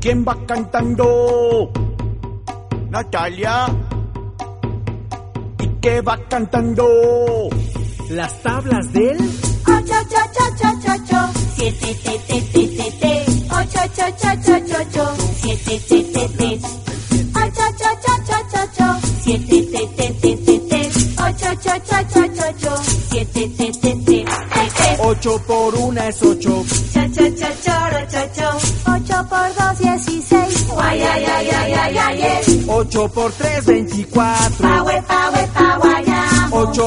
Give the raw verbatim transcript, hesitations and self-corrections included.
¿Quién va cantando? Natalia. ¿Y qué va cantando? Las tablas del ocho, ocho, ocho, ocho, ocho, siete, te, te, te, te, te, ocho, ocho, ocho, ocho, ocho, siete, te, te, te, ocho, ocho, ocho, ocho, ocho, siete, te, te, te, te, te, ocho, ocho, ocho, ocho, ocho, siete, te, te, te, te, te. Ocho por una es ocho. Cha, cha, cha, choro, cho, cho. Ocho por dos, dieciséis. Guay, ay, ay, ay, ay, ay, ay. Ocho por tres, veinticuatro. Pa, we, pa, we, pa, guayamo. Ocho